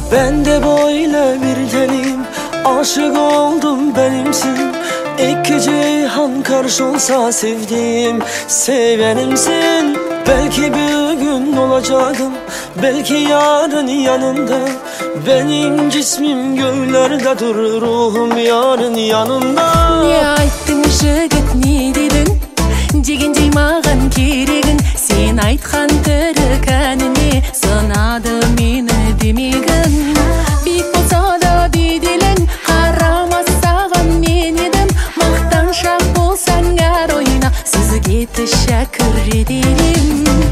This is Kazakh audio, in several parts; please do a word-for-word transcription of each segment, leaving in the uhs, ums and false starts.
Ben de böyle bir deliyim, aşık oldum benimsin. İki cihan karşı olsa sevdiğim sevenimsin. Belki bir gün olacağım, belki yarın yanında. Benim cismim göğlerde durur, ruhum yarın yanında. Ne ayttın жігіт, не дедің? Дегендей маған керегін. Сен айтқан тірі кәніне сынады мені демегін. Бек болса да беделің, қарамас саған мен едім. Мақтаншақ болсаң әр ойна, сізге тәшәкүр еделім.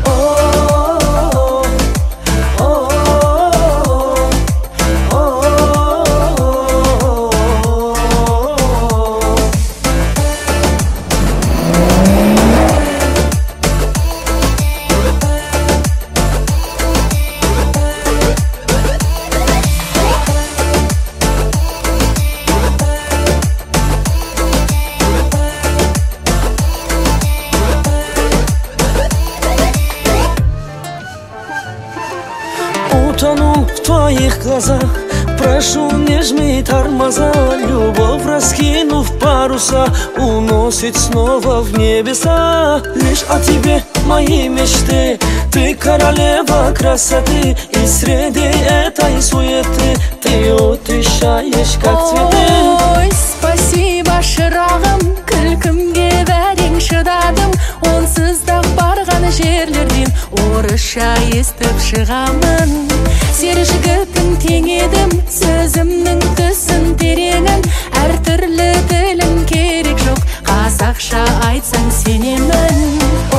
Утону в твоих глазах, прошу, не жми тормоза. Любовь, раскинув паруса, уносит снова в небеса. Лишь о тебе мои мечты, ты королева красоты. И среди этой суеты ты утешаешь, как цветы. Ой, спасибо, шырағым, күлкімге бәрең шыдадым. Онсыз да барған жерлерден орысша естіп шығамын. Сері жігітің тең едім, сөзімнің түсін тереңін. Әр түрлі тілім керек жоқ, қазақша айтсаң сенемін.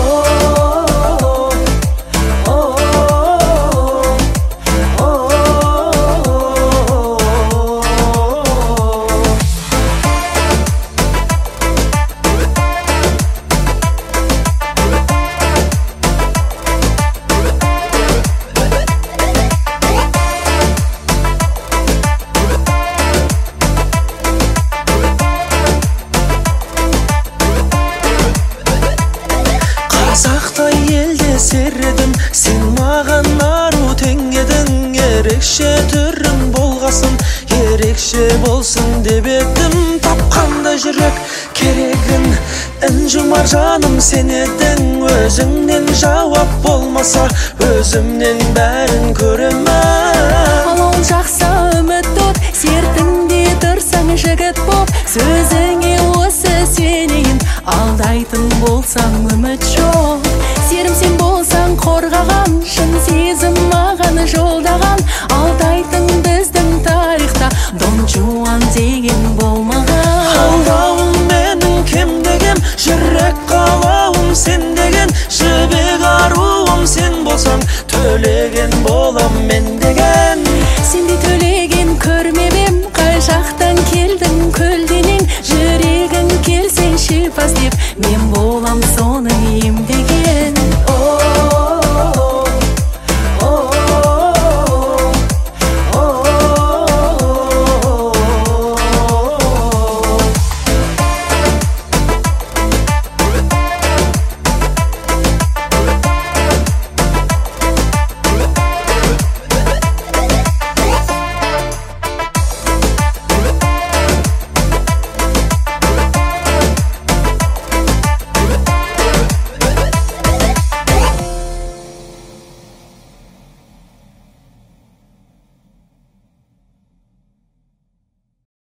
Қазақтай елде середім, сен маған ару тең едің. Ерекше түрің болғасын, ерекше болсын деп едім. Тапқанда жүрек керегін, ін жұмар жаным сен едің. Өзіңнен жауап болмаса, өзімнен бәрін көремін. Ал ол жақса үміт от, сертіңде тұрсаң жігіт боп. Сөзіңе осы сенейін, алдайтын болсаң үміт жоқ.